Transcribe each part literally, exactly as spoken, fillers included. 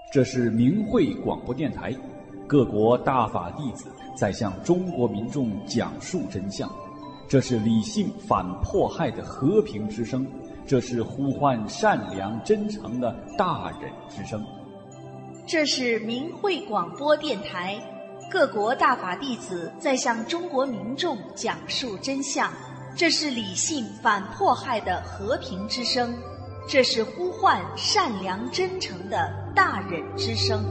这是明慧广播电台，各国大法弟子在向中国民众讲述真相。这是理性反迫害的和平之声，这是呼唤善良真诚的大人之声。 这是明慧广播电台，各国大法弟子在向中国民众讲述真相。这是理性反迫害的和平之声，这是呼唤善良真诚的大人之声。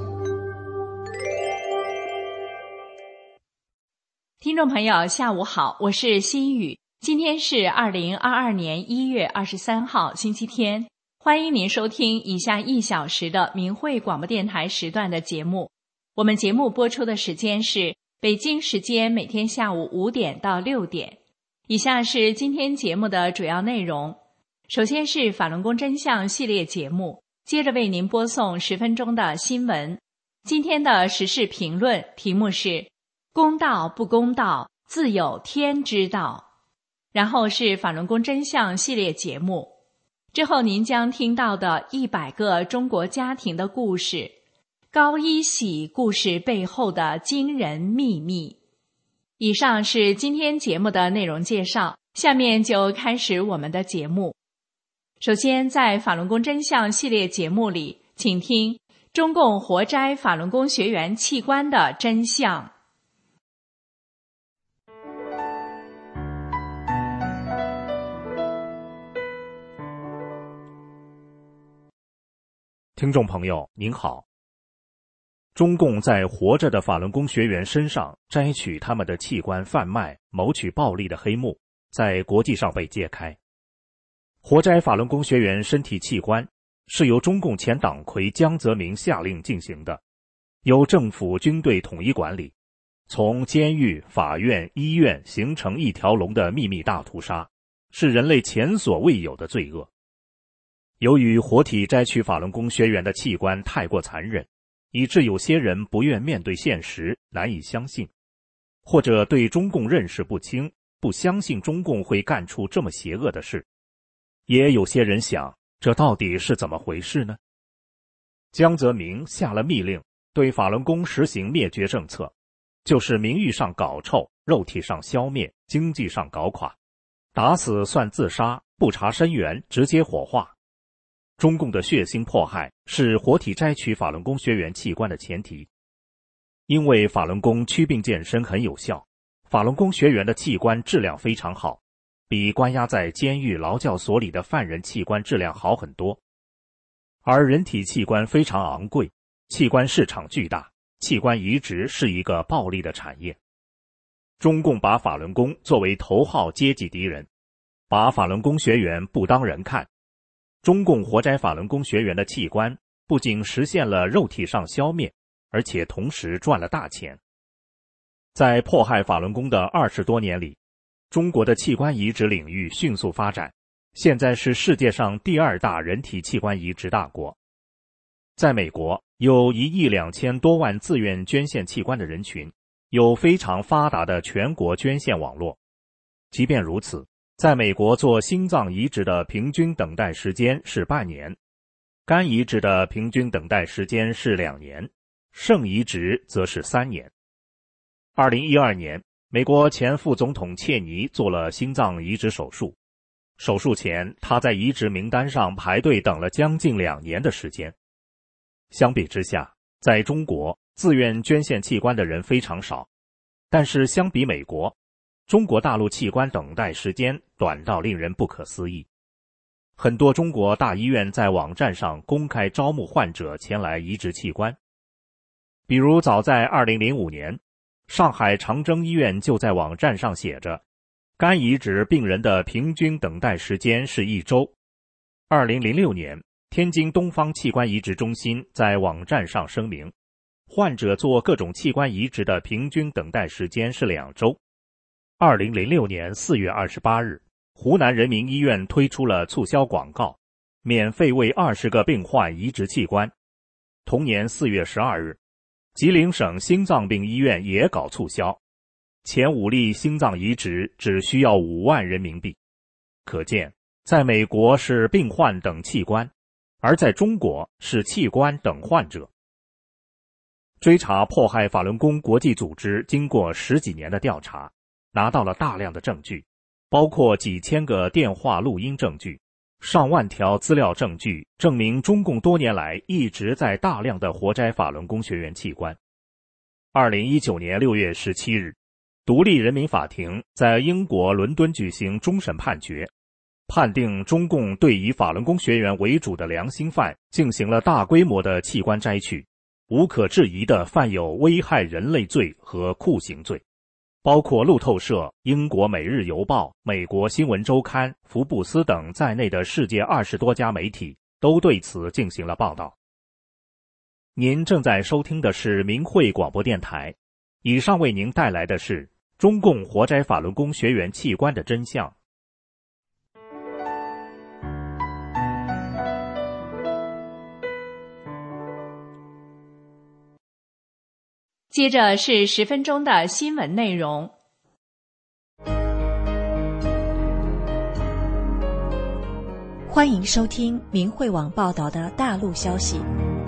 听众朋友下午好，我是心雨。今天是二零二二年一月二十三号星期天，欢迎您收听以下一小时的明慧广播电台时段的节目。我们节目播出的时间是北京时间每天下午五点到六点。以下是今天节目的主要内容。首先是法轮功真相系列节目，接着为您播送十分钟的新闻。今天的时事评论题目是公道不公道，自有天之道。然后是法轮功真相系列节目，之后您将听到的一百个中国家庭的故事，高一喜故事背后的惊人秘密。以上是今天节目的内容介绍，下面就开始我们的节目。首先，在法轮功真相系列节目里，请听中共活摘法轮功学员器官的真相。 听众朋友您好，中共在活着的法轮功学员身上摘取他们的器官贩卖、谋取暴利的黑幕在国际上被揭开。活摘法轮功学员身体器官是由中共前党魁江泽民下令进行的，由政府军队统一管理，从监狱、法院、医院形成一条龙的秘密大屠杀，是人类前所未有的罪恶。由于活体摘取法轮功学员的器官太过残忍，以致有些人不愿面对现实，难以相信，或者对中共认识不清，不相信中共会干出这么邪恶的事。也有些人想，这到底是怎么回事呢？江泽民下了密令，对法轮功实行灭绝政策，就是名誉上搞臭，肉体上消灭，经济上搞垮，打死算自杀，不查身源，直接火化。中共的血腥迫害是活体摘取法轮功学员器官的前提。因为法轮功祛病健身很有效，法轮功学员的器官质量非常好，比关押在监狱劳教所里的犯人器官质量好很多。而人体器官非常昂贵，器官市场巨大，器官移植是一个暴利的产业。中共把法轮功作为头号阶级敌人，把法轮功学员不当人看。中共活摘法轮功学员的器官，不仅实现了肉体上消灭，而且同时赚了大钱。在迫害法轮功的二十多年里，中国的器官移植领域迅速发展，现在是世界上第二大人体器官移植大国。在美国，有一亿两千多万自愿捐献器官的人群，有非常发达的全国捐献网络。即便如此，在美国做心脏移植的平均等待时间是半年，肝移植的平均等待时间是两年，肾移植则是三年。二零一二年，美国前副总统切尼做了心脏移植手术，手术前他在移植名单上排队等了将近两年的时间。相比之下，在中国自愿捐献器官的人非常少，但是相比美国，中国大陆器官等待时间短到令人不可思议。很多中国大医院在网站上公开招募患者前来移植器官。比如早在二零零五年，上海长征医院就在网站上写着，肝移植病人的平均等待时间是一周。二零零六年，天津东方器官移植中心在网站上声明，患者做各种器官移植的平均等待时间是两周。二零零六年四月二十八日，湖南人民医院推出了促销广告，免费为二十个病患移植器官。同年四月十二日，吉林省心脏病医院也搞促销，前五例心脏移植只需要五万人民币。可见，在美国是病患等器官，而在中国是器官等患者。 追查迫害法轮功国际组织经过十几年的调查，拿到了大量的证据，包括几千个电话录音证据、上万条资料证据，证明中共多年来一直在大量的活摘法轮功学员器官。二零一九年六月十七日，独立人民法庭在英国伦敦举行终审判决，判定中共对以法轮功学员为主的良心犯进行了大规模的器官摘取，无可置疑地犯有危害人类罪和酷刑罪。包括路透社、英国《每日邮报》、美国《新闻周刊》、福布斯等在内的世界二十多家媒体都对此进行了报道。您正在收听的是明慧广播电台，以上为您带来的是中共活摘法轮功学员器官的真相。 接着是十分钟的新闻内容。 欢迎收听明慧网报道的大陆消息。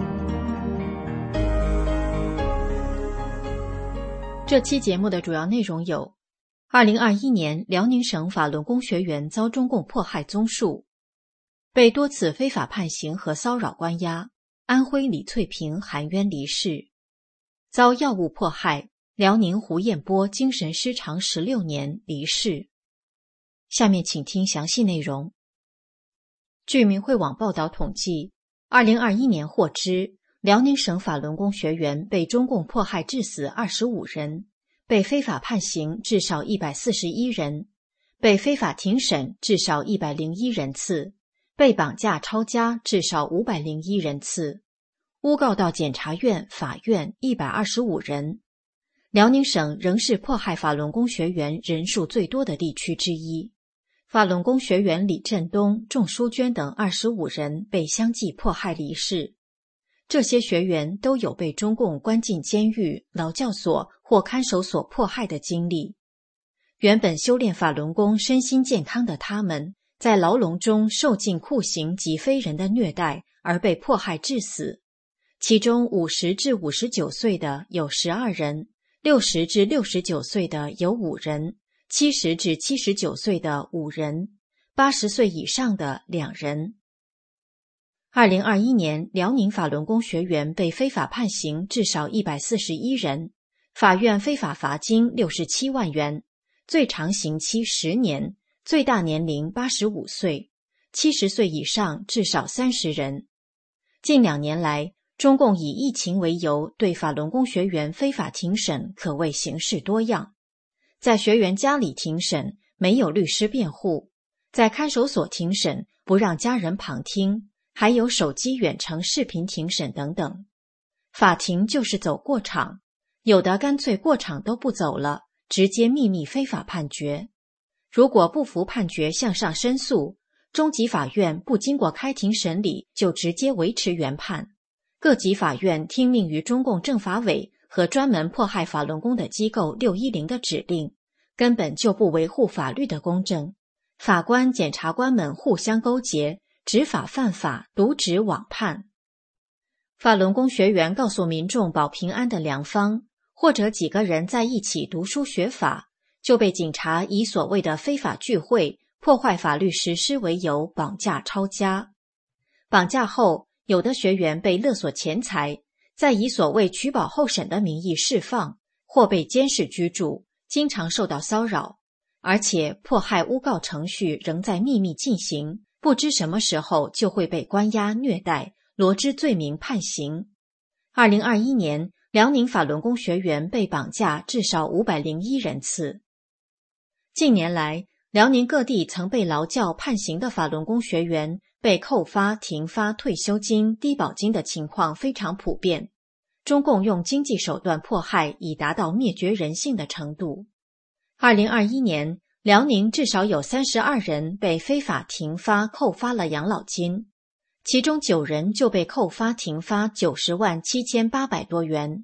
这期节目的主要内容有：二零二一年辽宁省法轮功学员遭中共迫害综述，被多次非法判刑和骚扰关押，安徽李翠萍含冤离世；遭药物迫害，辽宁胡彦波精神失常十六年离世。下面请听详细内容。据明慧网报道统计，二零二一年获知，辽宁省法轮功学员被中共迫害致死二十五人，被非法判刑至少一百四十一人，被非法庭审至少一百零一人次，被绑架抄家至少五百零一人次，诬告到检察院、法院一百二十五人。辽宁省仍是迫害法轮功学员人数最多的地区之一。法轮功学员李振东、仲淑娟等二十五人被相继迫害离世。这些学员都有被中共关进监狱、劳教所或看守所迫害的经历。原本修炼法轮功、身心健康的他们，在牢笼中受尽酷刑及非人的虐待，而被迫害致死。其中五十至五十九岁的有十二人，六十至六十九岁的有五人，七十至七十九岁的五人，八十岁以上的两人。二零二一年，辽宁法轮功学员被非法判刑至少一百四十一人，法院非法罚金六十七万元，最长刑期十年，最大年龄八十五岁，七十岁以上至少三十人。近两年来，中共以疫情为由对法轮功学员非法庭审可谓形式多样。在学员家里庭审，没有律师辩护；在看守所庭审，不让家人旁听，还有手机远程视频庭审等等。法庭就是走过场，有的干脆过场都不走了，直接秘密非法判决。如果不服判决向上申诉，中级法院不经过开庭审理就直接维持原判。各级法院听命于中共政法委和专门迫害法轮功的机构六一零的指令，根本就不维护法律的公正。法官、检察官们互相勾结，执法犯法，渎职枉判。法轮功学员告诉民众保平安的良方，或者几个人在一起读书学法，就被警察以所谓的非法聚会、破坏法律实施为由绑架抄家。绑架后，有的学员被勒索钱财，再以所谓取保候审的名义释放，或被监视居住，经常受到骚扰，而且迫害诬告程序仍在秘密进行，不知什么时候就会被关押虐待，罗织罪名判刑。二零二一年，辽宁法轮功学员被绑架至少五百零一人次。近年来，辽宁各地曾被劳教判刑的法轮功学员被扣发、停发退休金、低保金的情况非常普遍。中共用经济手段迫害已达到灭绝人性的程度。二零二一年，辽宁至少有三十二人被非法停发、扣发了养老金，其中九人就被扣发、停发九十万七千八百多元。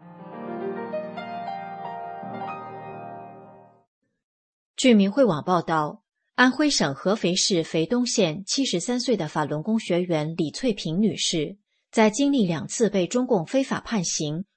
据明慧网报道，安徽省合肥市肥东县七十三岁的法轮功学员李翠萍女士，在经历两次被中共非法判刑、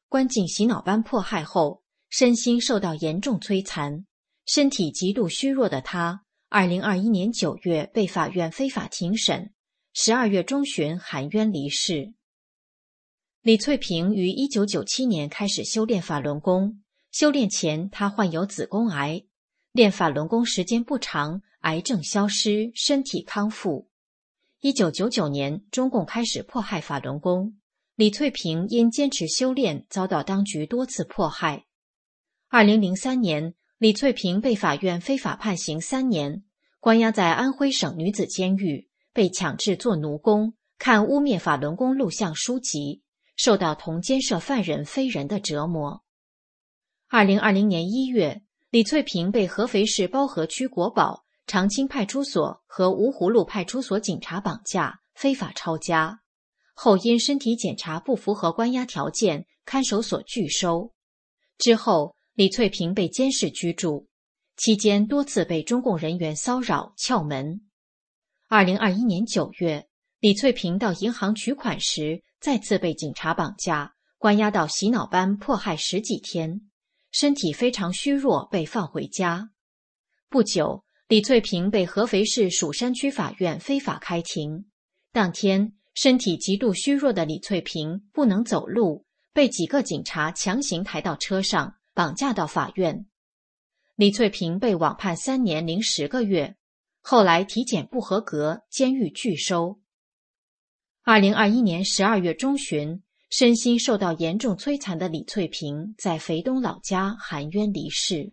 关进洗脑班迫害后，身心受到严重摧残，身体极度虚弱的他，二零二一年九月被法院非法庭审，十二月中旬含冤离世。李翠萍于一九九七年开始修炼法轮功，修炼前她患有子宫癌，练法轮功时间不长，癌症消失，身体康复。一九九九年，中共开始迫害法轮功，李翠萍因坚持修炼遭到当局多次迫害。二零零三年，李翠萍被法院非法判刑三年，关押在安徽省女子监狱，被强制做奴工，看污蔑法轮功录像书籍，受到同监舍犯人非人的折磨。二零二零年一月，李翠萍被合肥市包河区国保、长青派出所和芜湖路派出所警察绑架，非法抄家，后因身体检查不符合关押条件，看守所拒收。之后，李翠萍被监视居住，期间多次被中共人员骚扰、撬门。二零二一年九月，李翠萍到银行取款时，再次被警察绑架，关押到洗脑班迫害十几天，身体非常虚弱，被放回家。不久，李翠萍被合肥市蜀山区法院非法开庭。当天，身体极度虚弱的李翠萍不能走路，被几个警察强行抬到车上，绑架到法院。李翠萍被网判三年零十个月，后来体检不合格，监狱拒收。二零二一年十二月中旬，身心受到严重摧残的李翠萍在肥东老家含冤离世。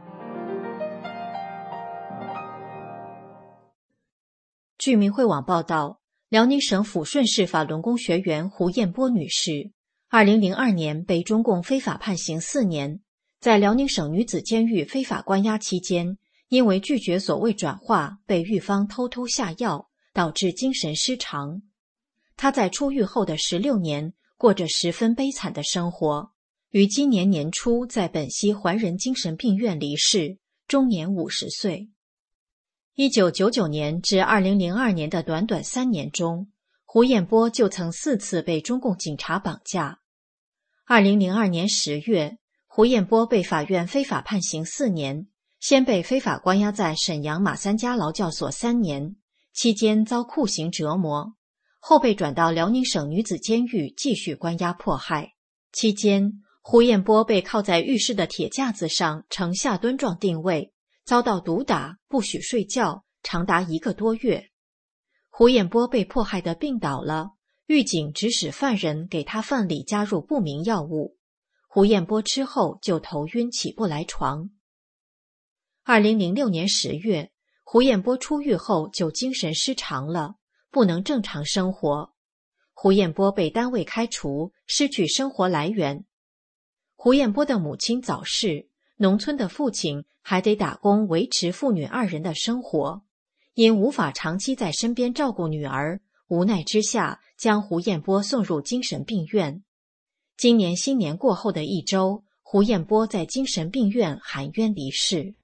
据明慧网报道，辽宁省抚顺市法轮功学员胡艳波女士，二零零二年被中共非法判刑四年，在辽宁省女子监狱非法关押期间，因为拒绝所谓转化，被狱方偷偷下药，导致精神失常。她在出狱后的十六年，过着十分悲惨的生活，于今年年初在本溪怀仁精神病院离世，终年五十岁。一九九九年至二零零二年的短短三年中，胡艳波就曾四次被中共警察绑架。二零零二年十月，胡艳波被法院非法判刑四年，先被非法关押在沈阳马三家劳教所三年，期间遭酷刑折磨，后被转到辽宁省女子监狱继续关押迫害。期间，胡艳波被铐在浴室的铁架子上呈下蹲状定位，遭到毒打，不许睡觉，长达一个多月。胡艳波被迫害得病倒了，狱警指使犯人给他饭里加入不明药物。胡艳波吃后就头晕起不来床。二零零六年十月，胡艳波出狱后就精神失常了，不能正常生活。胡艳波被单位开除，失去生活来源。胡艳波的母亲早逝，农村的父亲还得打工维持父女二人的生活，因无法长期在身边照顾女儿，无奈之下将胡艳波送入精神病院。今年新年过后的一周，胡艳波在精神病院含冤离世。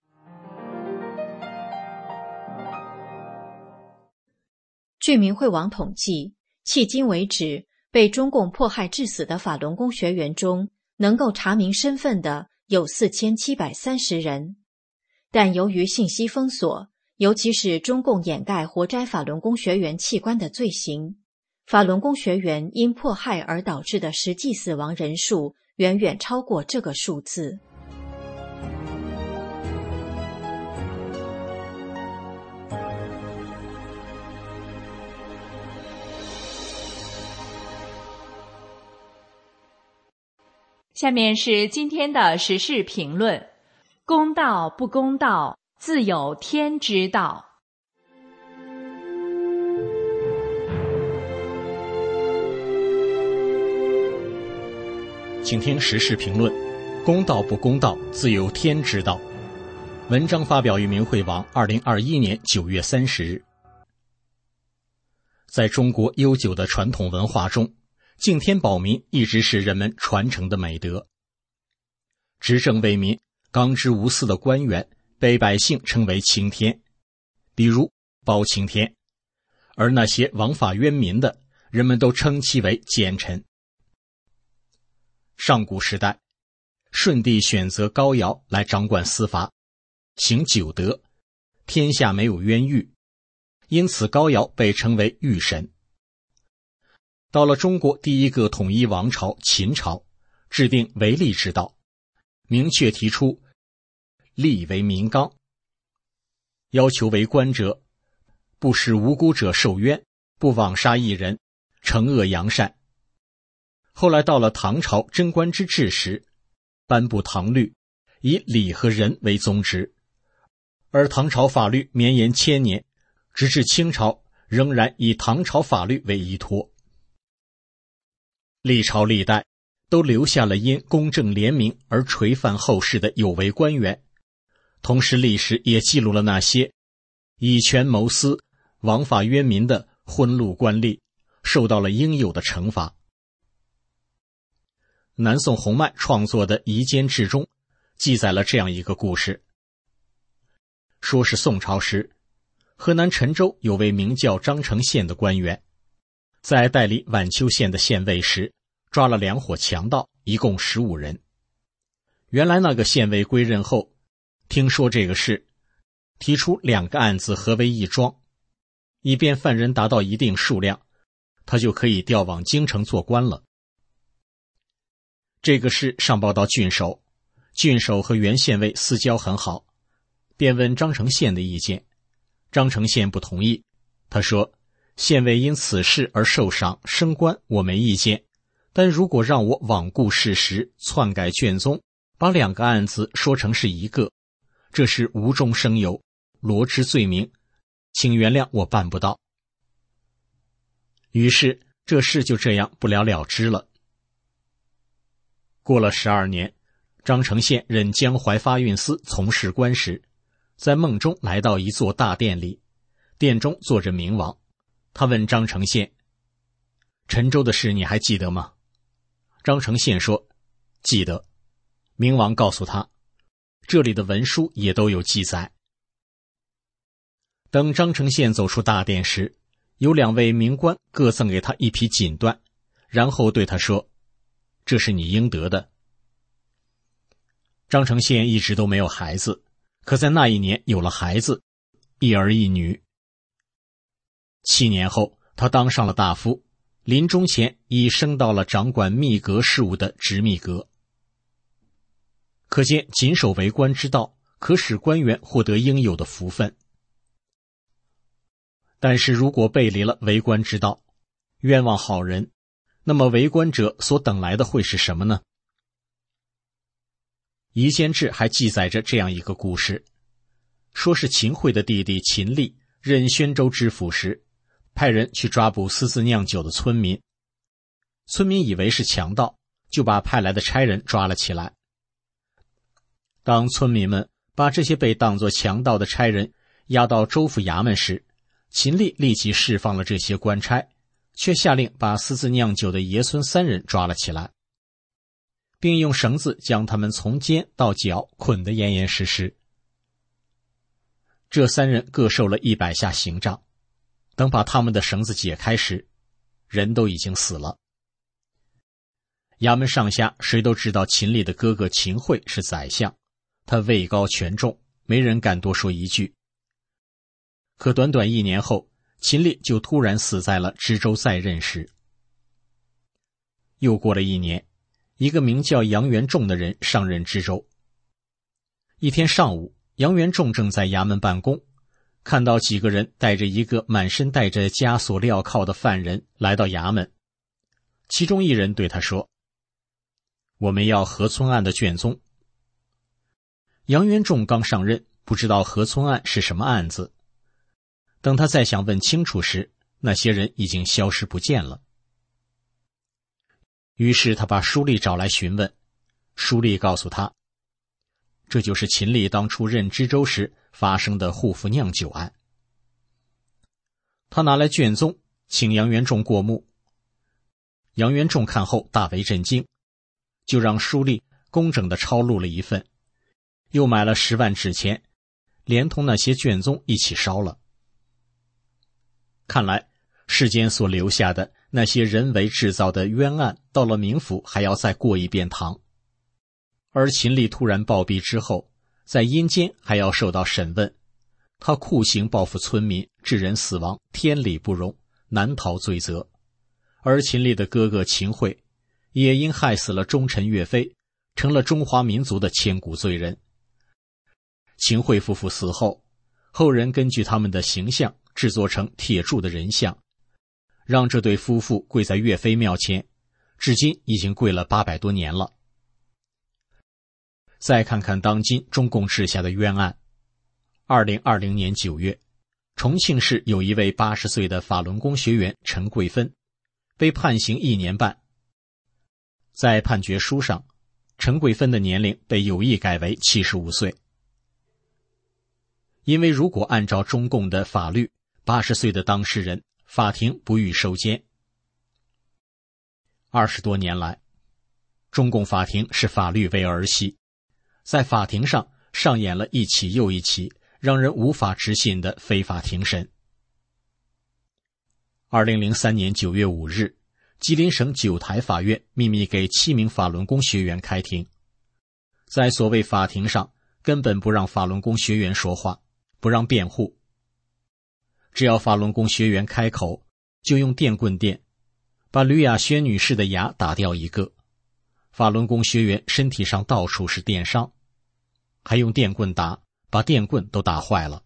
据明慧网统计，迄今为止，被中共迫害致死的法轮功学员中，能够查明身份的有四千七百三十人。但由于信息封锁，尤其是中共掩盖活摘法轮功学员器官的罪行，法轮功学员因迫害而导致的实际死亡人数远远超过这个数字。 下面是今天的时事评论：公道不公道，自有天知道。 请听时事评论：公道不公道，自有天知道。文章发表于明慧网，二零二一年九月三十日。在中国悠久的传统文化中，敬天保民一直是人们传承的美德。执政为民、刚直无私的官员被百姓称为青天，比如包青天；而那些枉法冤民的，人们都称其为奸臣。 上古时代，舜帝选择高尧来掌管司法，行九德，天下没有冤狱，因此高尧被称为狱神。到了中国第一个统一王朝秦朝，制定为吏之道，明确提出吏为民纲，要求为官者不使无辜者受冤，不枉杀一人，惩恶扬善。后来到了唐朝贞观之治时，颁布唐律，以礼和仁为宗旨，而唐朝法律绵延千年，直至清朝仍然以唐朝法律为依托。历朝历代都留下了因公正廉明而垂范后世的有为官员，同时历史也记录了那些以权谋私、枉法冤民的昏路官吏受到了应有的惩罚。南宋洪迈创作的《夷坚志》中记载了这样一个故事，说是宋朝时，河南陈州有位名叫张承宪的官员，在代理宛丘县的县尉时，抓了两伙强盗，一共十五人。原来那个县尉归任后，听说这个事，提出两个案子合为一桩，以便犯人达到一定数量，他就可以调往京城做官了。这个事上报到郡守，郡守和原县尉私交很好，便问张承宪的意见。张承宪不同意，他说，县尉因此事而受赏升官，我没意见，但如果让我罔顾事实，篡改卷宗，把两个案子说成是一个，这是无中生有，罗织罪名，请原谅我办不到。于是这事就这样不了了之了。过了十二年，张承宪任江淮发运司从事官时，在梦中来到一座大殿里，殿中坐着明王。他问张承宪，陈州的事你还记得吗？张承宪说，记得。明王告诉他，这里的文书也都有记载。等张承宪走出大殿时，有两位名官各赠给他一匹锦缎，然后对他说，这是你应得的。张承宪一直都没有孩子，可在那一年有了孩子，一儿一女。七年后，他当上了大夫，临终前已升到了掌管秘阁事务的直秘阁。可见谨守为官之道，可使官员获得应有的福分。但是如果背离了为官之道，冤枉好人，那么为官者所等来的会是什么呢？《夷坚志》还记载着这样一个故事，说是秦桧的弟弟秦吏任宣州知府时，派人去抓捕私自酿酒的村民。村民以为是强盗，就把派来的差人抓了起来。当村民们把这些被当作强盗的差人押到州府衙门时，秦吏立即释放了这些官差，却下令把私自酿酒的爷孙三人抓了起来，并用绳子将他们从肩到脚捆得严严实实。这三人各受了一百下刑杖，等把他们的绳子解开时，人都已经死了。衙门上下谁都知道秦吏的哥哥秦桧是宰相，他位高权重，没人敢多说一句。可短短一年后，秦吏就突然死在了知州在任时。又过了一年，一个名叫杨元仲的人上任知州。一天上午，杨元仲正在衙门办公，看到几个人带着一个满身带着枷锁镣铐的犯人来到衙门。其中一人对他说，我们要河村案的卷宗。杨元仲刚上任，不知道河村案是什么案子。等他再想问清楚时，那些人已经消失不见了。于是他把书吏找来询问，书吏告诉他，这就是秦吏当初任知州时发生的护府酿酒案。他拿来卷宗，请杨元仲过目。杨元仲看后大为震惊，就让书吏工整地抄录了一份，又买了十万纸钱，连同那些卷宗一起烧了。看来世间所留下的那些人为制造的冤案，到了冥府还要再过一遍堂。而秦吏突然暴毙之后，在阴间还要受到审问，他酷刑报复村民，致人死亡，天理不容，难逃罪责。而秦吏的哥哥秦桧也因害死了忠臣岳飞，成了中华民族的千古罪人。秦桧夫妇死后，后人根据他们的形象制作成铁铸的人像，让这对夫妇跪在岳飞庙前，至今已经跪了八百多年了。再看看当今中共治下的冤案。二零二零年九月，重庆市有一位八十岁的法轮功学员陈桂芬，被判刑一年半。在判决书上，陈桂芬的年龄被有意改为七十五岁。因为如果按照中共的法律，八十岁的当事人法庭不予收监。二十多年来，中共法庭视法律为儿戏，在法庭上上演了一起又一起让人无法置信的非法庭审。二零零三年九月五日，吉林省九台法院秘密给七名法轮功学员开庭。在所谓法庭上，根本不让法轮功学员说话，不让辩护。只要法轮功学员开口，就用电棍电，把吕亚轩女士的牙打掉一个。法轮功学员身体上到处是电伤，还用电棍打，把电棍都打坏了。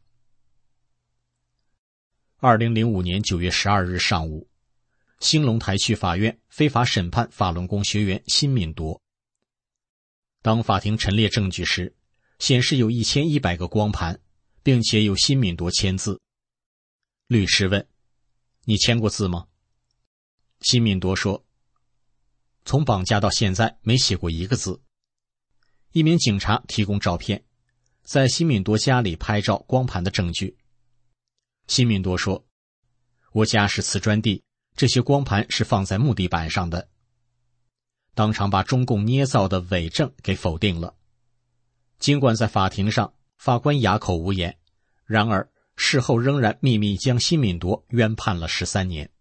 二零零五年九月十二日上午，兴隆台区法院非法审判法轮功学员辛敏铎。当法庭陈列证据时，显示有一千一百个光盘，并且有辛敏铎签字。律师问：你签过字吗？辛敏铎说：从绑架到现在没写过一个字。一名警察提供照片，在辛敏铎家里拍照光盘的证据。辛敏铎说：我家是瓷砖地，这些光盘是放在木地板上的。当场把中共捏造的伪证给否定了。尽管在法庭上法官哑口无言，然而事后仍然秘密将辛敏铎冤判了十三年。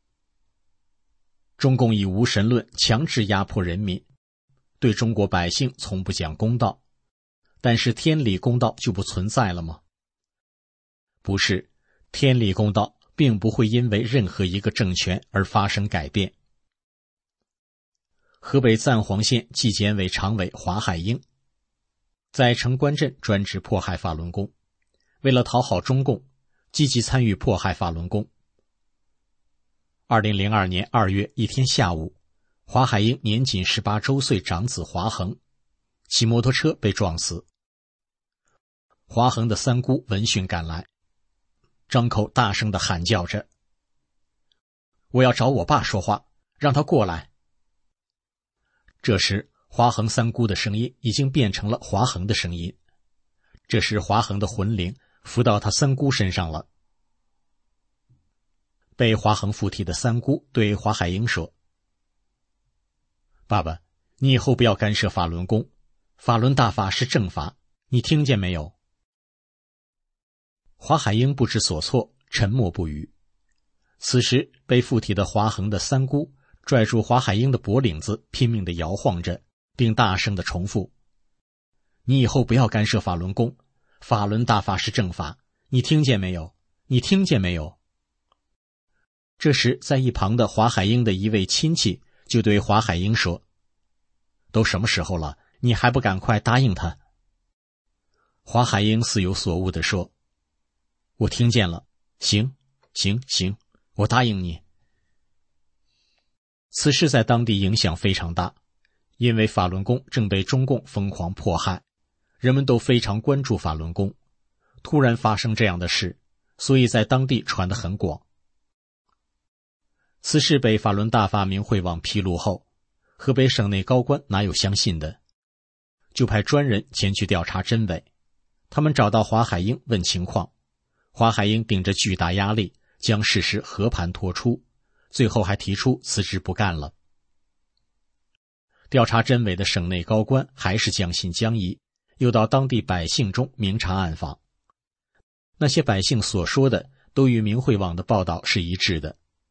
中共以无神论强制压迫人民，对中国百姓从不讲公道，但是天理公道就不存在了吗？不是，天理公道并不会因为任何一个政权而发生改变。河北赞皇县纪检委常委华海英在城关镇专职迫害法轮功，为了讨好中共，积极参与迫害法轮功。二零零二年二月一天下午，华海英年仅十八周岁长子华恒骑摩托车被撞死。华恒的三姑闻讯赶来，张口大声地喊叫着：我要找我爸说话，让他过来。这时华恒三姑的声音已经变成了华恒的声音，这时华恒的魂灵附到他三姑身上了。被华恒附体的三姑对华海英说：爸爸，你以后不要干涉法轮功，法轮大法是正法，你听见没有？华海英不知所措，沉默不语。此时被附体的华恒的三姑拽住华海英的脖领子，拼命地摇晃着，并大声地重复：你以后不要干涉法轮功，法轮大法是正法，你听见没有？你听见没有？这时在一旁的华海英的一位亲戚就对华海英说：都什么时候了，你还不赶快答应他？华海英似有所悟地说：我听见了，行行行，我答应你。此事在当地影响非常大，因为法轮功正被中共疯狂迫害，人们都非常关注法轮功。突然发生这样的事，所以在当地传得很广。此事被法轮大法明慧网披露后，河北省内高官哪有相信的，就派专人前去调查真伪。他们找到华海英问情况，华海英顶着巨大压力将事实和盘托出，最后还提出辞职不干了。调查真伪的省内高官还是将信将疑，又到当地百姓中明察暗访。那些百姓所说的都与明慧网的报道是一致的，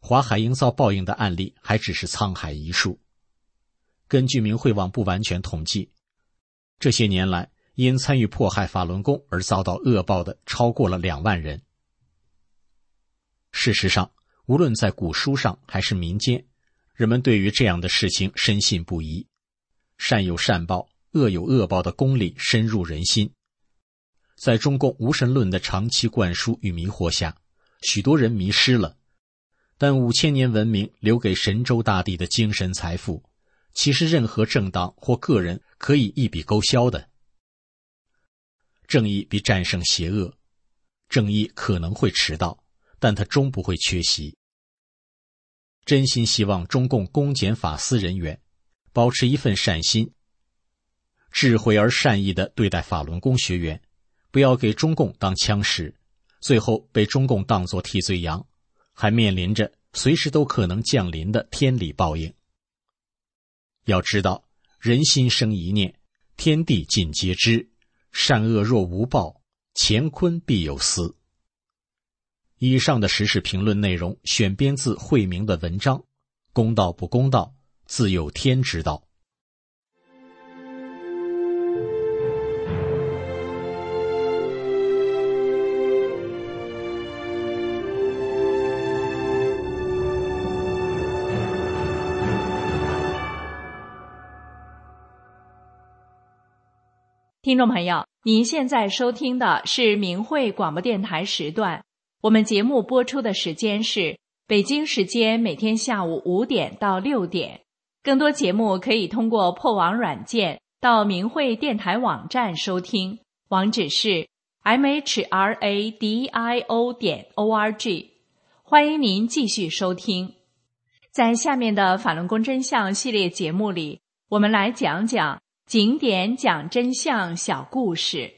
华海营造报应的案例还只是沧海一粟。根据明慧网不完全统计，这些年来因参与迫害法轮功而遭到恶报的超过了两万人。事实上，无论在古书上还是民间，人们对于这样的事情深信不疑。善有善报，恶有恶报的公理深入人心。在中共无神论的长期灌输与迷惑下，许多人迷失了。但五千年文明留给神州大地的精神财富，岂是任何政党或个人可以一笔勾销的？正义必战胜邪恶，正义可能会迟到，但它终不会缺席。真心希望中共公检法司人员保持一份善心，智慧而善意地对待法轮功学员，不要给中共当枪使，最后被中共当作替罪羊，还面临着随时都可能降临的天理报应。要知道，人心生一念，天地尽皆知，善恶若无报，乾坤必有私。以上的时事评论内容选编自慧明的文章，公道不公道，自有天知道。 听众朋友，您现在收听的是明慧广播电台时段，我们节目播出的时间是北京时间每天下午五点到六点。更多节目可以通过破网软件到明慧电台网站收听，网址是 m h r a d i o 点 o r g。 欢迎您继续收听。在下面的法轮功真相系列节目里，我们来讲讲景点讲真相小故事。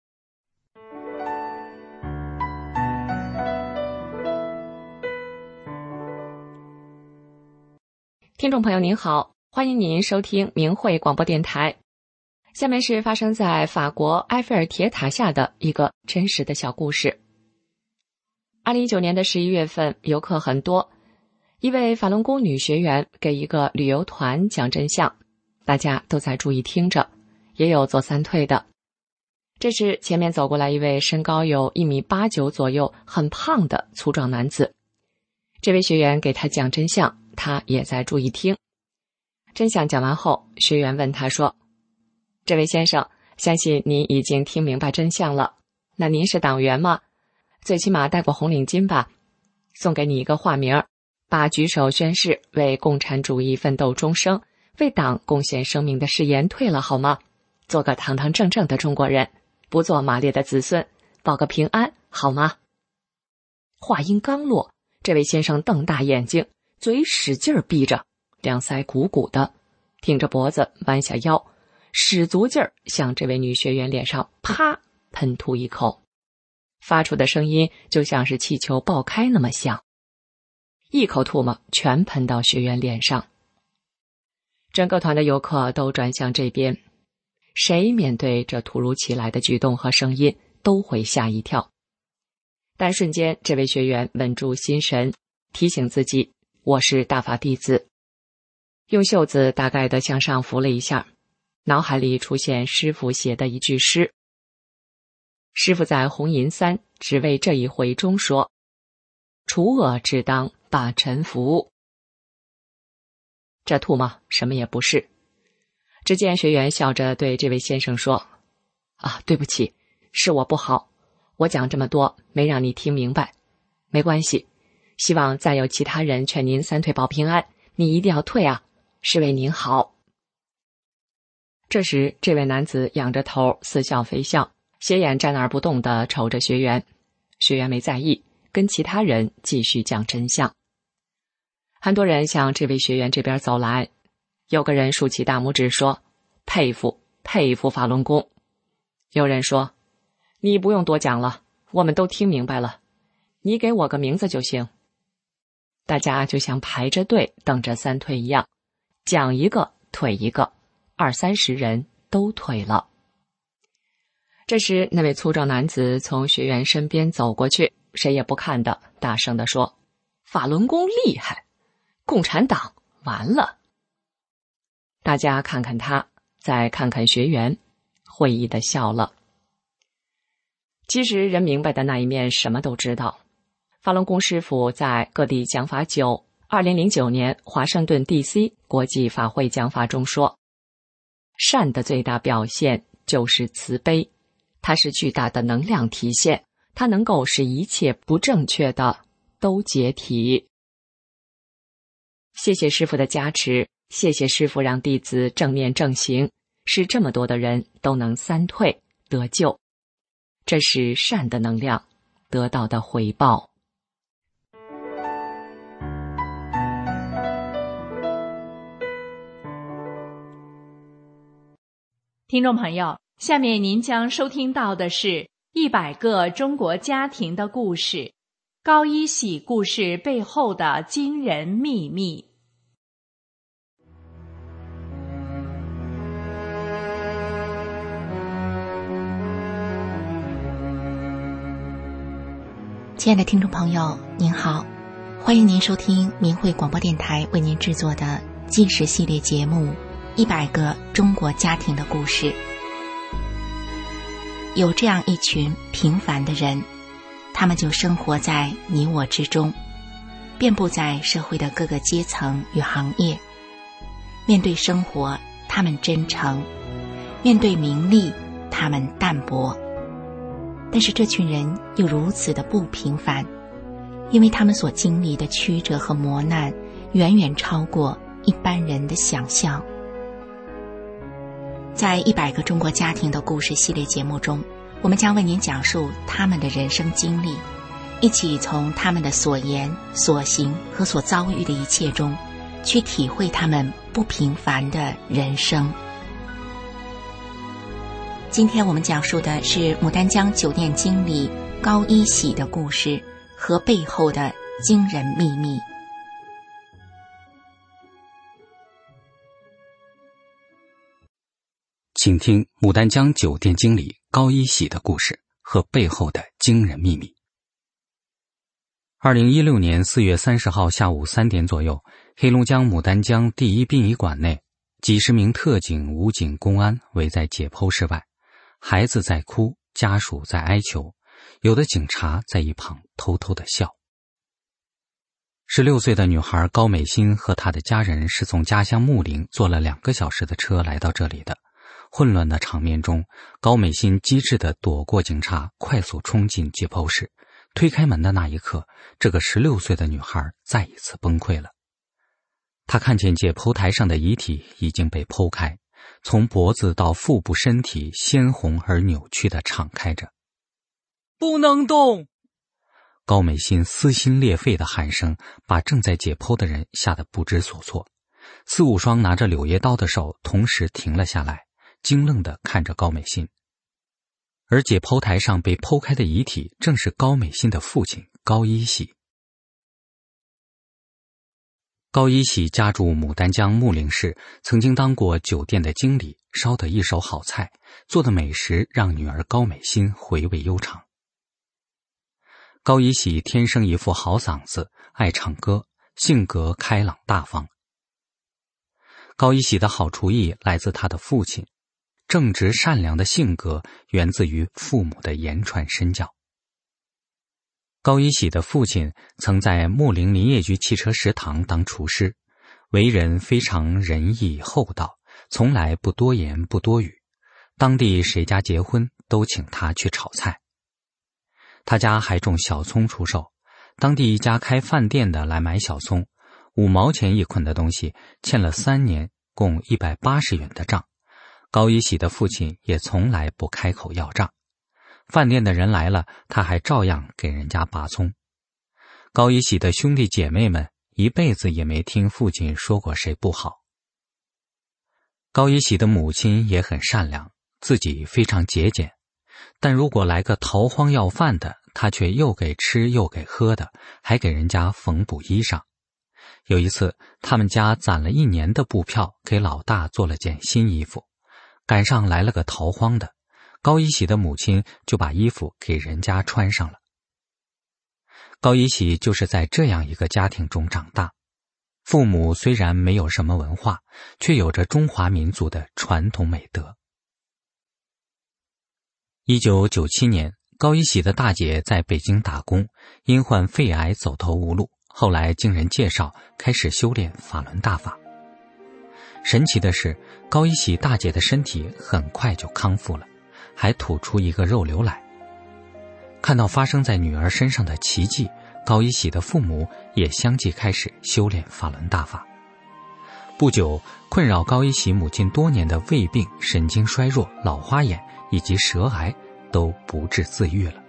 听众朋友您好，欢迎您收听明慧广播电台。下面是发生在法国埃菲尔铁塔下的一个真实的小故事。二零一九年的十一月份，游客很多，一位法轮功女学员给一个旅游团讲真相，大家都在注意听着，也有做三退的。这时前面走过来一位身高有一米八九左右，很胖的粗壮男子。这位学员给他讲真相，他也在注意听。真相讲完后，学员问他说：这位先生，相信您已经听明白真相了，那您是党员吗？最起码戴过红领巾吧？送给你一个化名，把举手宣誓为共产主义奋斗终生，为党贡献生命的誓言退了好吗？做个堂堂正正的中国人，不做马列的子孙，保个平安好吗？话音刚落，这位先生瞪大眼睛，嘴使劲闭着，两腮鼓鼓的，挺着脖子弯下腰，使足劲儿向这位女学员脸上啪喷吐一口，发出的声音就像是气球爆开那么响，一口唾沫全喷到学员脸上。整个团的游客都转向这边，谁面对这突如其来的举动和声音都会吓一跳。但瞬间这位学员稳住心神，提醒自己，我是大法弟子，用袖子大概地向上拂了一下，脑海里出现师父写的一句诗。师父在红银三只为这一回中说，除恶只当把臣服。这吐沫什么也不是。只见学员笑着对这位先生说，啊，对不起，是我不好，我讲这么多没让你听明白，没关系，希望再有其他人劝您三退保平安，你一定要退啊，是为您好。这时这位男子仰着头似笑非笑，斜眼站那儿不动地瞅着学员，学员没在意，跟其他人继续讲真相。很多人向这位学员这边走来，有个人竖起大拇指说，佩服佩服法轮功。有人说，你不用多讲了，我们都听明白了，你给我个名字就行。大家就像排着队等着三退一样，讲一个退一个，二三十人都退了。这时那位粗壮男子从学员身边走过去，谁也不看的大声地说， 法轮功厉害，共产党完了。大家看看他，再看看学员，会意地笑了。其实人明白的那一面什么都知道。法轮功师傅在各地讲法九二零零九年华盛顿 D C 国际法会讲法中说，善的最大表现就是慈悲，它是巨大的能量体现，它能够使一切不正确的都解体。谢谢师父的加持，谢谢师父让弟子正念正行，使这么多的人都能三退得救，这是善的能量得到的回报。 听众朋友，下面您将收听到的是一百个中国家庭的故事，高一喜故事背后的惊人秘密。 亲爱的听众朋友，您好，欢迎您收听明慧广播电台为您制作的纪实系列节目《一百个中国家庭的故事》。有这样一群平凡的人，他们就生活在你我之中，遍布在社会的各个阶层与行业。面对生活，他们真诚；面对名利，他们淡泊。但是这群人又如此的不平凡，因为他们所经历的曲折和磨难，远远超过一般人的想象。在一百个中国家庭的故事系列节目中，我们将为您讲述他们的人生经历，一起从他们的所言、所行和所遭遇的一切中，去体会他们不平凡的人生。今天我们讲述的是牡丹江酒店经理高一喜的故事和背后的惊人秘密。 请听牡丹江酒店经理高一喜的故事和背后的惊人秘密。二零一六年四月三十号下午三点左右，黑龙江牡丹江第一殡仪馆内，几十名特警、武警、公安围在解剖室外，孩子在哭，家属在哀求，有的警察在一旁偷偷地笑。十六岁的女孩高美心和她的家人是从家乡木陵坐了两个小时的车来到这里的。混乱的场面中，高美心机智地躲过警察，快速冲进解剖室。推开门的那一刻，这个十六岁的女孩再一次崩溃了。她看见解剖台上的遗体已经被剖开，从脖子到腹部身体鲜红而扭曲地敞开着。不能动！高美心撕心裂肺的喊声把正在解剖的人吓得不知所措。四五双拿着柳叶刀的手同时停了下来，惊愣地看着高美心。而解剖台上被剖开的遗体正是高美心的父亲高一喜。高一喜家住牡丹江木陵市，曾经当过酒店的经理，烧得一手好菜，做的美食让女儿高美心回味悠长。高一喜天生一副好嗓子，爱唱歌，性格开朗大方。高一喜的好厨艺来自他的父亲，正直善良的性格源自于父母的言传身教。高一喜的父亲曾在木陵林业局汽车食堂当厨师，为人非常仁义厚道，从来不多言不多语，当地谁家结婚都请他去炒菜。他家还种小葱出售，当地一家开饭店的来买小葱，五毛钱一捆的东西，欠了三年，共一百八十元的账。高一喜的父亲也从来不开口要账，饭店的人来了，他还照样给人家拔葱。高一喜的兄弟姐妹们一辈子也没听父亲说过谁不好。高一喜的母亲也很善良，自己非常节俭，但如果来个逃荒要饭的，他却又给吃又给喝的，还给人家缝补衣裳。有一次，他们家攒了一年的布票，给老大做了件新衣服，赶上来了个逃荒的，高一喜的母亲就把衣服给人家穿上了。 高一喜就是在这样一个家庭中长大，父母虽然没有什么文化，却有着中华民族的传统美德。一九九七年，高一喜的大姐在北京打工，因患肺癌走投无路，后来经人介绍开始修炼法轮大法。神奇的是，高一喜大姐的身体很快就康复了，还吐出一个肉瘤来。看到发生在女儿身上的奇迹，高一喜的父母也相继开始修炼法轮大法。不久，困扰高一喜母亲多年的胃病、神经衰弱、老花眼以及舌癌都不治自愈了。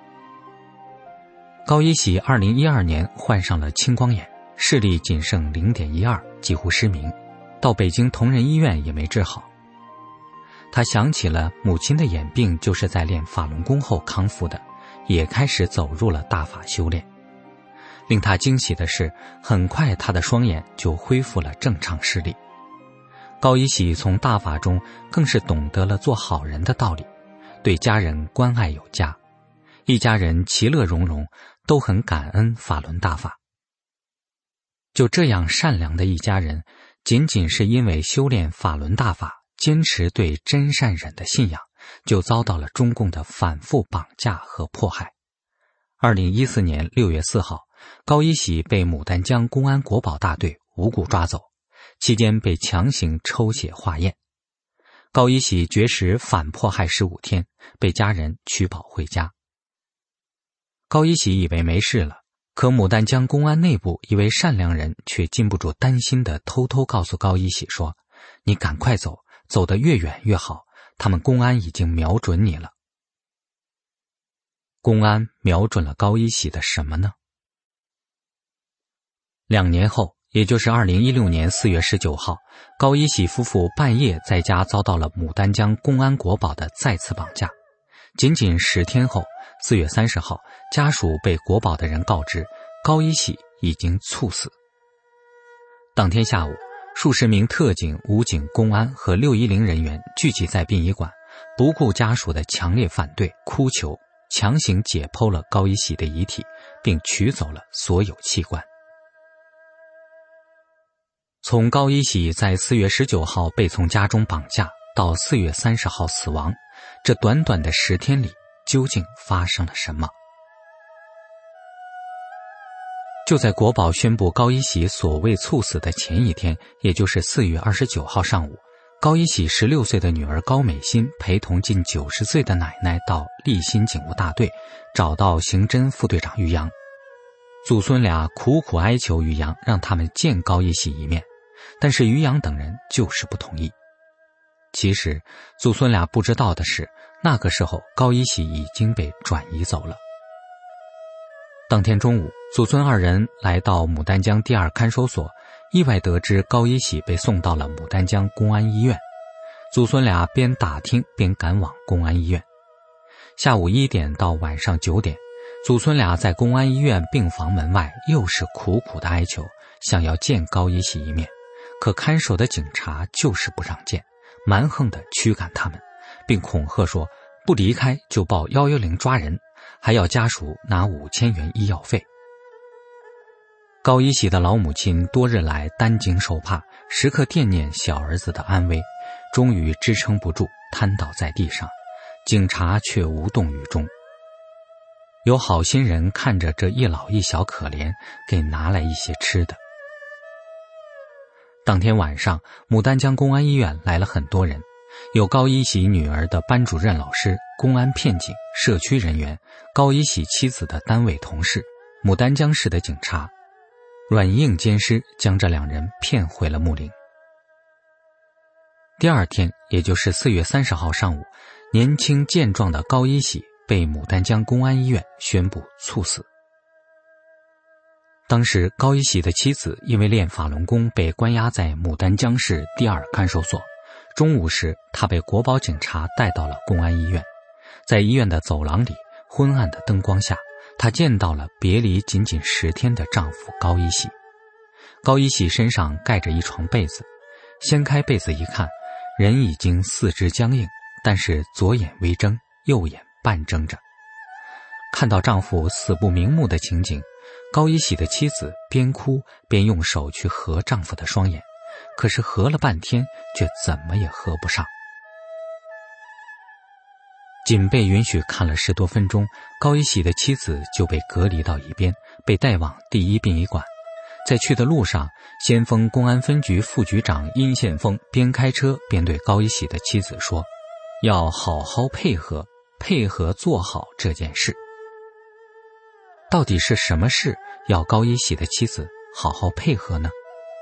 高一喜二零一二年患上了青光眼，视力仅剩 零点一二，几乎失明，到北京同仁医院也没治好。他想起了母亲的眼病就是在练法轮功后康复的，也开始走入了大法修炼。令他惊喜的是，很快他的双眼就恢复了正常视力。高一喜从大法中更是懂得了做好人的道理，对家人关爱有加，一家人其乐融融，都很感恩法轮大法。就这样善良的一家人，仅仅是因为修炼法轮大法，坚持对真善忍的信仰，就遭到了中共的反复绑架和迫害。二零一四年六月四号，高一喜被牡丹江公安国保大队无故抓走，期间被强行抽血化验。高一喜绝食反迫害十五天，被家人取保回家。高一喜以为没事了，可牡丹江公安内部一位善良人却禁不住担心地偷偷告诉高一喜说：“你赶快走，走得越远越好，他们公安已经瞄准你了。”公安瞄准了高一喜的什么呢？两年后，也就是二零一六年四月十九号，高一喜夫妇半夜在家遭到了牡丹江公安国保的再次绑架。仅仅十天后，四月三十号，家属被国保的人告知，高一喜已经猝死。当天下午，数十名特警、武警、公安和六一零人员聚集在殡仪馆，不顾家属的强烈反对、哭求，强行解剖了高一喜的遗体，并取走了所有器官。从高一喜在四月十九号被从家中绑架到四月三十号死亡，这短短的十天里，究竟发生了什么？就在国保宣布高一喜所谓猝死的前一天，也就是四月二十九号上午，高一喜十六岁的女儿高美心陪同近九十岁的奶奶到立新警务大队，找到刑侦副队长于洋。祖孙俩苦苦哀求于洋让他们见高一喜一面，但是于洋等人就是不同意。其实祖孙俩不知道的是，那个时候高一喜已经被转移走了。当天中午，祖孙二人来到牡丹江第二看守所，意外得知高一喜被送到了牡丹江公安医院。祖孙俩边打听边赶往公安医院。下午一点到晚上九点，祖孙俩在公安医院病房门外又是苦苦的哀求，想要见高一喜一面，可看守的警察就是不让见，蛮横地驱赶他们，并恐吓说不离开就报一一零抓人，还要家属拿五千元医药费。高一喜的老母亲多日来担惊受怕，时刻惦念小儿子的安危，终于支撑不住，瘫倒在地上，警察却无动于衷。有好心人看着这一老一小可怜，给拿来一些吃的。当天晚上，牡丹江公安医院来了很多人，有高一喜女儿的班主任老师、公安片警、社区人员，高一喜妻子的单位同事，牡丹江市的警察，软硬兼施，将这两人骗回了木林。第二天，也就是四月三十号上午，年轻健壮的高一喜被牡丹江公安医院宣布猝死。当时高一喜的妻子因为练法轮功被关押在牡丹江市第二看守所，中午时她被国保警察带到了公安医院。在医院的走廊里，昏暗的灯光下，她见到了别离仅仅十天的丈夫高一喜。高一喜身上盖着一床被子，掀开被子一看，人已经四肢僵硬，但是左眼微睁，右眼半睁着。 看到丈夫死不瞑目的情景，高一喜的妻子边哭边用手去合丈夫的双眼，可是合了半天却怎么也合不上。仅被允许看了十多分钟，高一喜的妻子就被隔离到一边，被带往第一殡仪馆。在去的路上，先锋公安分局副局长殷宪峰边开车边对高一喜的妻子说，要好好配合，配合做好这件事。到底是什么事要高一喜的妻子好好配合呢？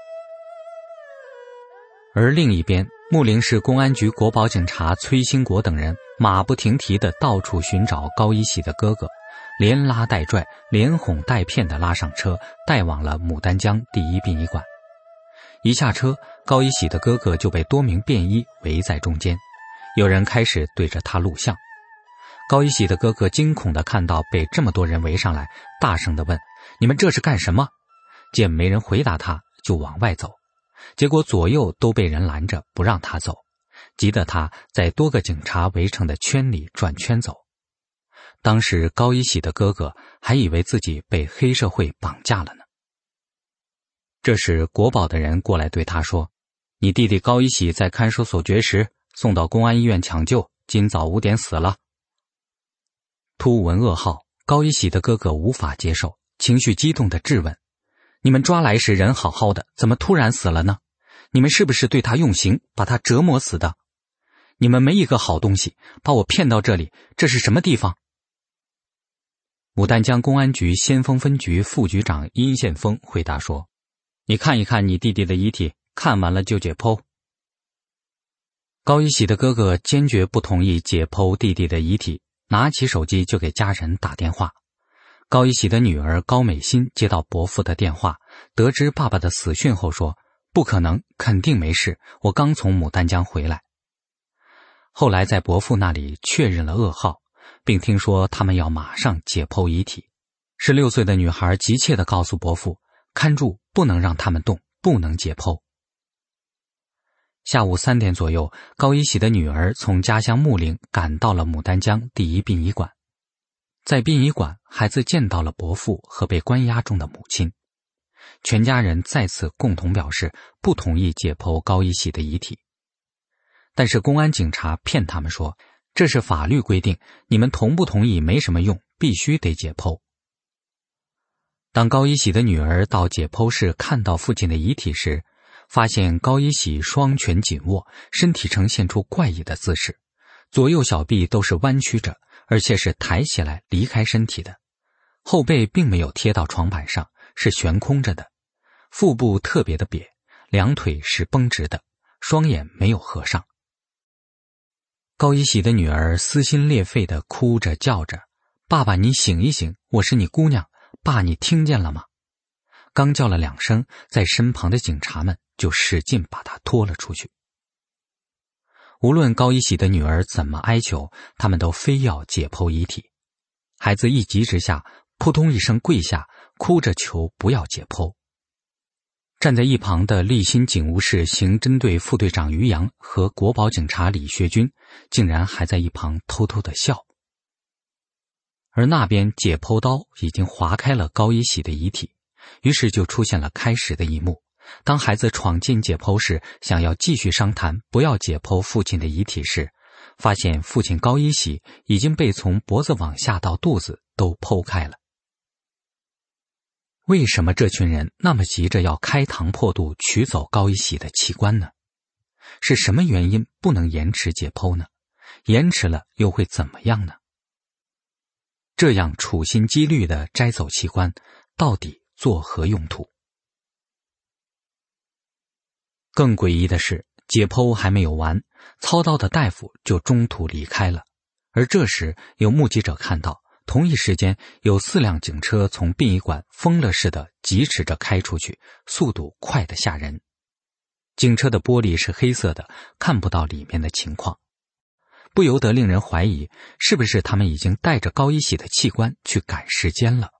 而另一边，木陵市公安局国保警察崔兴国等人马不停蹄地到处寻找高一喜的哥哥，连拉带拽，连哄带骗地拉上车，带往了牡丹江第一殡仪馆。一下车，高一喜的哥哥就被多名便衣围在中间，有人开始对着他录像。高一喜的哥哥惊恐地看到被这么多人围上来，大声地问，你们这是干什么？见没人回答他，就往外走，结果左右都被人拦着不让他走，急得他在多个警察围成的圈里转圈走。当时高一喜的哥哥还以为自己被黑社会绑架了呢。这时国保的人过来对他说，你弟弟高一喜在看守所绝食，送到公安医院抢救，今早五点死了。突闻噩耗，高一喜的哥哥无法接受，情绪激动地质问，你们抓来时人好好的，怎么突然死了呢？你们是不是对他用刑，把他折磨死的？你们没一个好东西，把我骗到这里，这是什么地方？牡丹江公安局先锋分局副局长殷宪峰回答说，你看一看你弟弟的遗体，看完了就解剖。高一喜的哥哥坚决不同意解剖弟弟的遗体，拿起手机就给家人打电话。高一喜的女儿高美心接到伯父的电话，得知爸爸的死讯后说，不可能，肯定没事，我刚从牡丹江回来。后来在伯父那里确认了噩耗，并听说他们要马上解剖遗体。十六岁的女孩急切地告诉伯父，看住，不能让他们动，不能解剖。下午三点左右，高一喜的女儿从家乡木陵赶到了牡丹江第一殡仪馆。在殡仪馆，孩子见到了伯父和被关押中的母亲。全家人再次共同表示不同意解剖高一喜的遗体。但是公安警察骗他们说，这是法律规定，你们同不同意没什么用，必须得解剖。当高一喜的女儿到解剖室看到父亲的遗体时，发现高一喜双拳紧握，身体呈现出怪异的姿势，左右小臂都是弯曲着，而且是抬起来离开身体的，后背并没有贴到床板上，是悬空着的，腹部特别的瘪，两腿是绷直的，双眼没有合上。高一喜的女儿撕心裂肺地哭着叫着，爸爸你醒一醒，我是你姑娘，爸你听见了吗？刚叫了两声，在身旁的警察们就使劲把她拖了出去。无论高一喜的女儿怎么哀求，他们都非要解剖遗体。孩子一急之下，扑通一声跪下，哭着求不要解剖。站在一旁的立新警务室刑侦队副队长于洋和国保警察李学军竟然还在一旁偷偷地笑。而那边解剖刀已经划开了高一喜的遗体，于是就出现了开始的一幕。当孩子闯进解剖室，想要继续商谈不要解剖父亲的遗体时，发现父亲高一喜已经被从脖子往下到肚子都剖开了。为什么这群人那么急着要开膛破肚取走高一喜的器官呢？是什么原因不能延迟解剖呢？延迟了又会怎么样呢？这样处心积虑地摘走器官，到底作何用途？更诡异的是，解剖还没有完，操刀的大夫就中途离开了。而这时有目击者看到，同一时间有四辆警车从殡仪馆疯了似的疾驰着开出去，速度快得吓人。警车的玻璃是黑色的，看不到里面的情况，不由得令人怀疑，是不是他们已经带着高一喜的器官去赶时间了。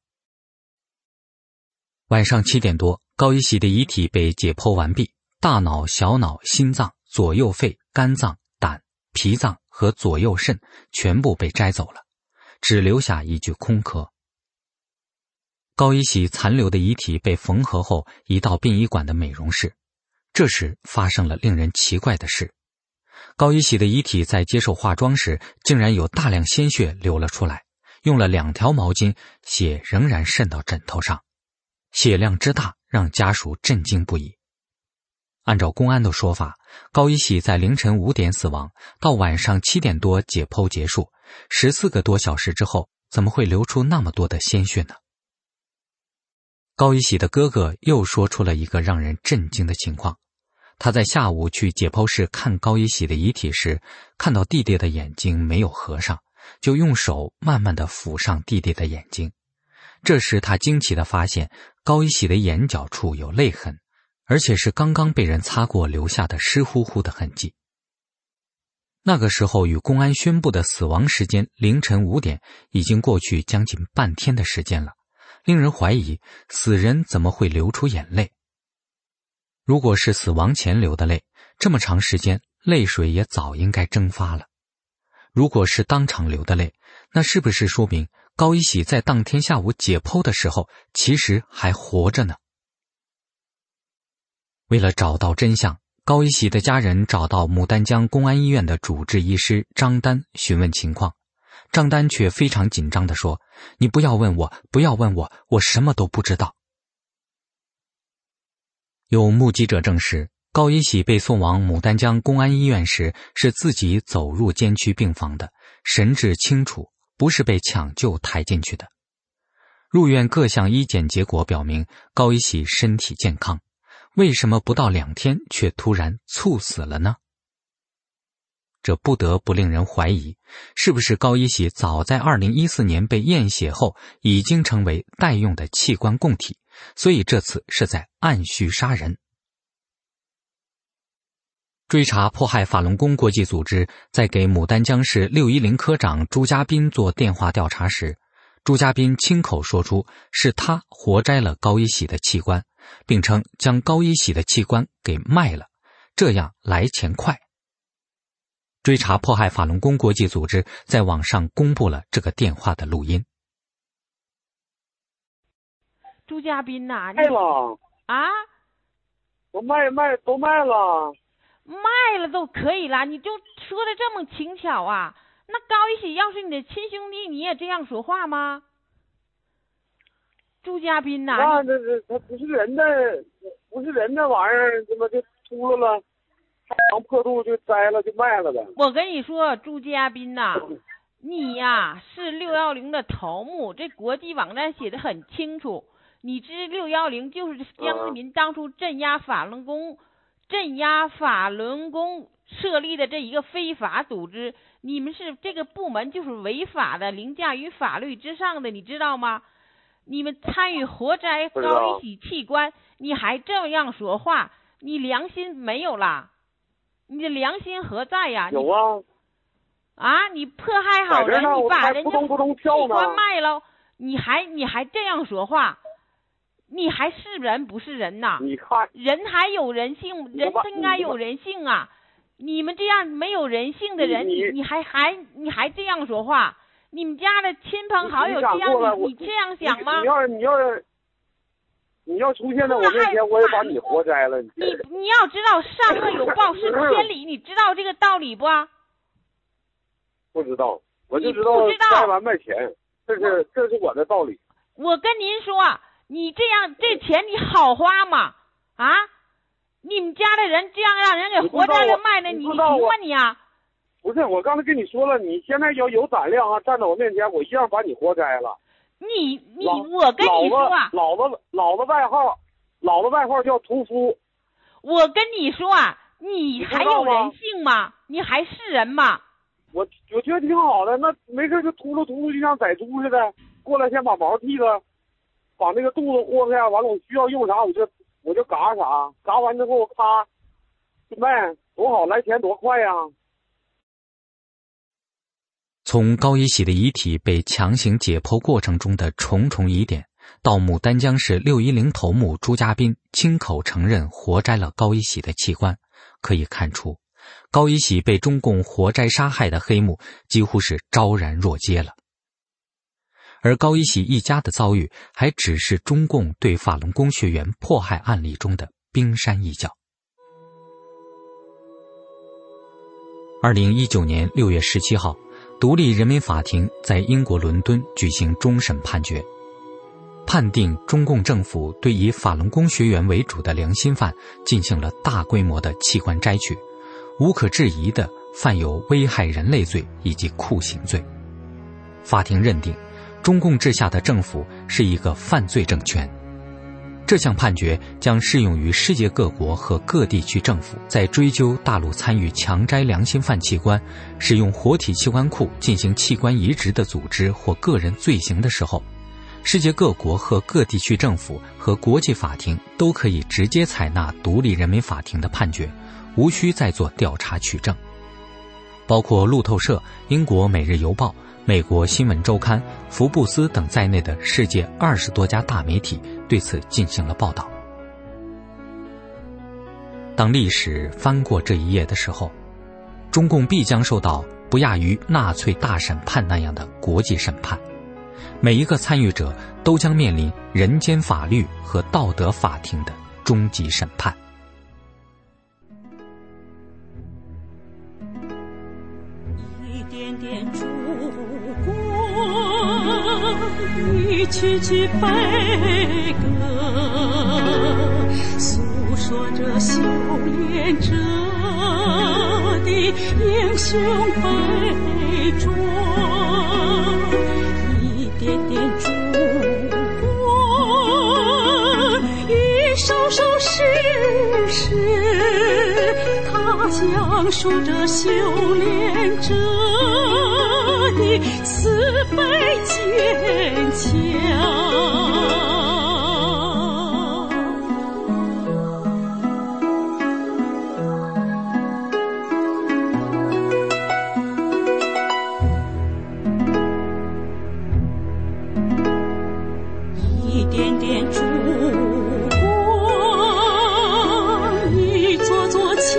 晚上七点多，高一喜的遗体被解剖完毕，大脑、小脑、心脏、左右肺、肝脏、胆、脾脏和左右肾全部被摘走了， 只留下一具空壳。高一喜残留的遗体被缝合后移到殡仪馆的美容室，这时发生了令人奇怪的事。高一喜的遗体在接受化妆时，竟然有大量鲜血流了出来，用了两条毛巾，血仍然渗到枕头上，血量之大让家属震惊不已。按照公安的说法，高一喜在凌晨五点死亡，到晚上七点多解剖结束，十四个多小时之后，怎么会流出那么多的鲜血呢？高一喜的哥哥又说出了一个让人震惊的情况。他在下午去解剖室看高一喜的遗体时，看到弟弟的眼睛没有合上，就用手慢慢地抚上弟弟的眼睛。这时他惊奇地发现，高一喜的眼角处有泪痕，而且是刚刚被人擦过留下的湿乎乎的痕迹。那个时候与公安宣布的死亡时间凌晨五点，已经过去将近半天的时间了，令人怀疑死人怎么会流出眼泪。如果是死亡前流的泪，这么长时间泪水也早应该蒸发了。如果是当场流的泪，那是不是说明高一喜在当天下午解剖的时候其实还活着呢？为了找到真相，高一喜的家人找到牡丹江公安医院的主治医师张丹询问情况。张丹却非常紧张地说：“你不要问我，不要问我，我什么都不知道。”有目击者证实，高一喜被送往牡丹江公安医院时是自己走入监区病房的，神志清楚，不是被抢救抬进去的。入院各项医检结果表明高一喜身体健康，为什么不到两天却突然猝死了呢？这不得不令人怀疑，是不是高一喜早在二零一四年被验血后已经成为待用的器官供体，所以这次是在按需杀人。追查迫害法轮功国际组织在给牡丹江市六一零科长朱家斌做电话调查时，朱家斌亲口说出是他活摘了高一喜的器官，并称将高一喜的器官给卖了，这样来钱快。追查迫害法轮功国际组织在网上公布了这个电话的录音。 朱家斌呐、啊， 卖了啊， 都卖卖都卖了， 卖了都可以了，你就说的这么轻巧啊？那高一喜要是你的亲兄弟，你也这样说话吗？朱家斌呐、 啊，那这这他不是人的，不是人的玩意儿，怎么就秃噜了？当破肚就摘了就卖了呗。 我跟你说，朱家斌呐、啊，你呀、啊、是六幺零的头目，这国际网站写的很清楚。你知六幺零就是江泽民当初镇压法轮功、镇压法轮功设立的这一个非法组织，你们是这个部门就是违法的，凌驾于法律之上的，你知道吗？你们参与活摘高一喜器官，你还这样说话，你良心没有啦？你的良心何在呀？ 有啊， 啊，你迫害好人，你把人家器官卖了，你还你还这样说话，你还是人不是人呐？ 你看， 人还有人性，人应该有人性啊！你们这样没有人性的人，你你还还你还这样说话？你们家的亲朋好友这样，你你这样想吗？ 你要你要你要出现在我面前，我也把你活摘了。 你你要知道善恶有报，是天理，你知道这个道理不？ 不知道，我就知道摘完卖钱，这是这是我的道理。 我跟您说，你这样这钱你好花吗？啊，你们家的人这样让人给活摘了卖了，你行吗你啊？ 不是，我刚才跟你说了，你现在要有胆量啊，站在我面前，我一样把你活摘了。 你你我跟你说啊， 老子老子外号，老子外号叫屠夫。 我跟你说啊，你还有人性吗？你还是人吗？ 我我觉得挺好的，那没事就秃噜秃噜，就像宰猪似的，过来先把毛剃了，把那个肚子豁开，完了我需要用啥我就我就嘎啥，嘎完之后咔就卖，多好，来钱多快呀！ 从高一喜的遗体被强行解剖过程中的重重疑点，到牡丹江市六一零头目朱家斌亲口承认活摘了高一喜的器官，可以看出，高一喜被中共活摘杀害的黑幕几乎是昭然若揭了。 而高一喜一家的遭遇还只是中共对法轮功学员迫害案例中的冰山一角。二零一九年六月十七号，独立人民法庭在英国伦敦举行终审判决，判定中共政府对以法轮功学员为主的良心犯进行了大规模的器官摘取，无可置疑地犯有危害人类罪以及酷刑罪。法庭认定，中共治下的政府是一个犯罪政权。这项判决将适用于世界各国和各地区政府在追究大陆参与强摘良心犯器官、使用活体器官库进行器官移植的组织或个人罪行的时候，世界各国和各地区政府和国际法庭都可以直接采纳独立人民法庭的判决，无需再做调查取证。包括路透社、英国《每日邮报》、美国新闻周刊、福布斯等在内的世界二十多家大媒体对此进行了报道。当历史翻过这一页的时候，中共必将受到不亚于纳粹大审判那样的国际审判，每一个参与者都将面临人间法律和道德法庭的终极审判。 一点点烛光，一曲曲悲歌，诉说着修炼者的英雄悲壮。一点点烛光，一首首诗诗，它讲述着修炼者的慈悲坚强。一点点烛光，一座座桥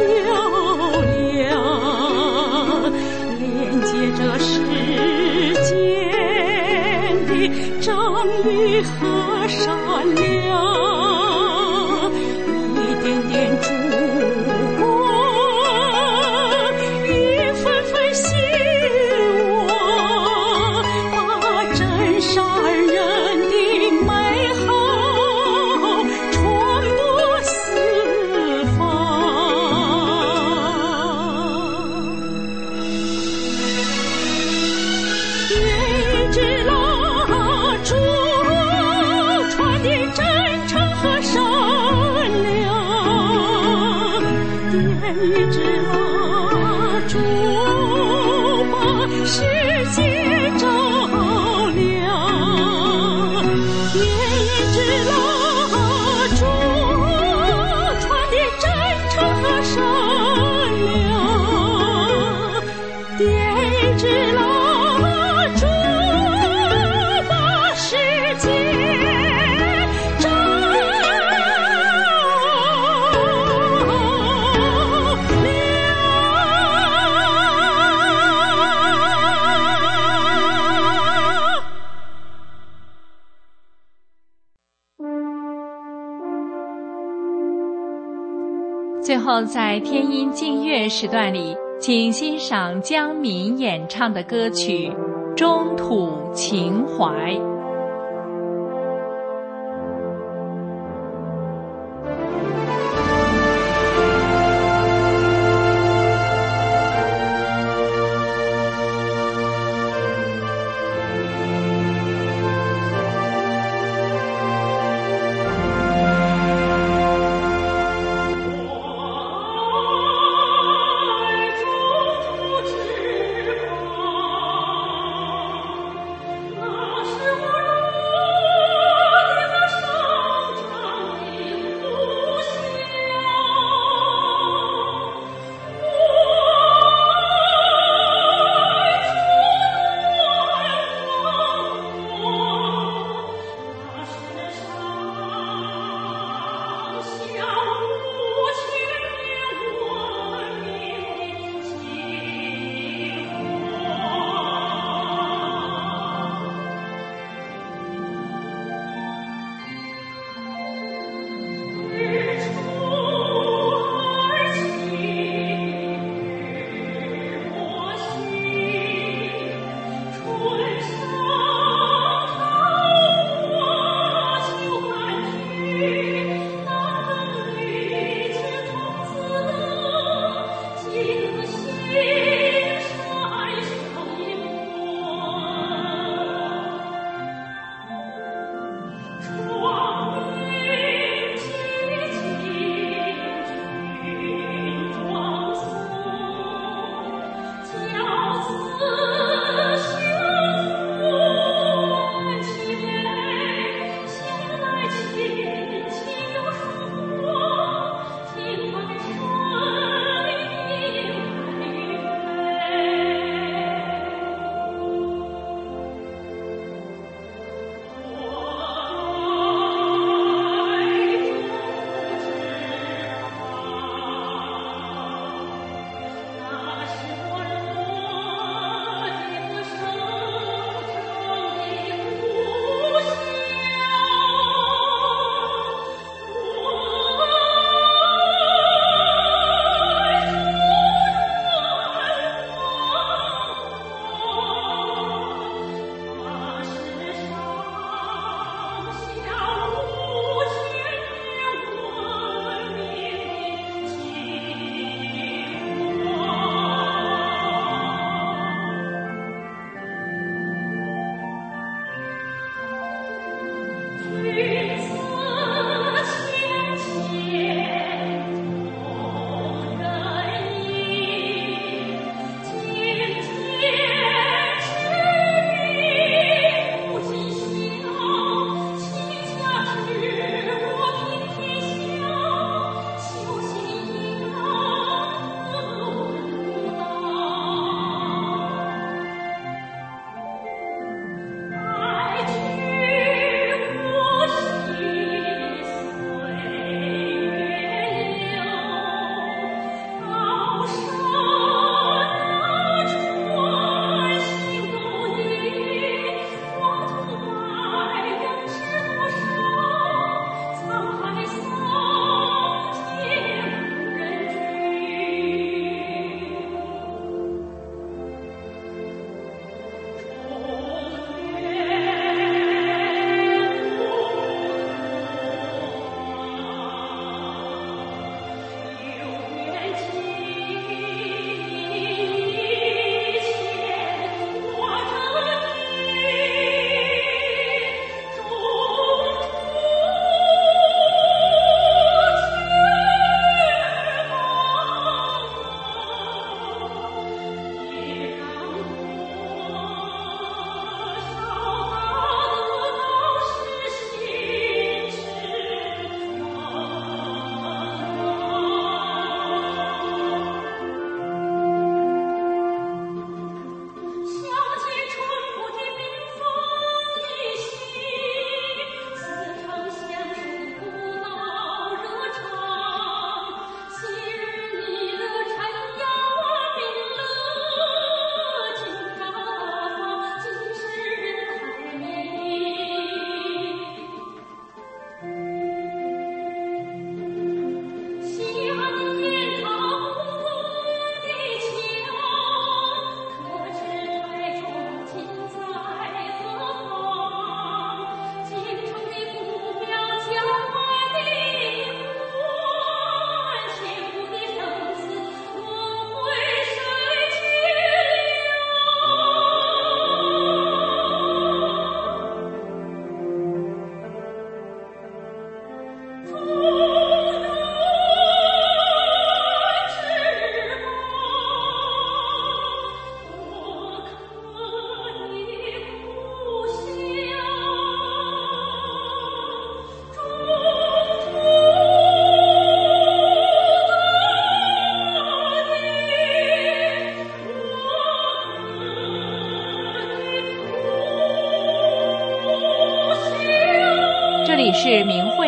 梁，连接着世间的正义和善良。一点点烛光，一份份希望，把真善人的美好传播四方。点一支蜡烛，传递真诚和善良。点一支蜡烛，把世界照亮。点一支蜡烛，传递真诚和善良。点一支蜡烛，把世界照亮。 最后，在天音静乐时段里，请欣赏江敏演唱的歌曲《中土情怀》。 那是我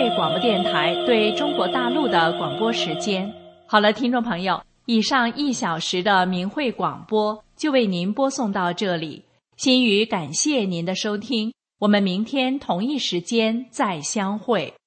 会广播电台对中国大陆的广播时间。好了，听众朋友，以上一小时的明慧广播就为您播送到这里。心语感谢您的收听，我们明天同一时间再相会。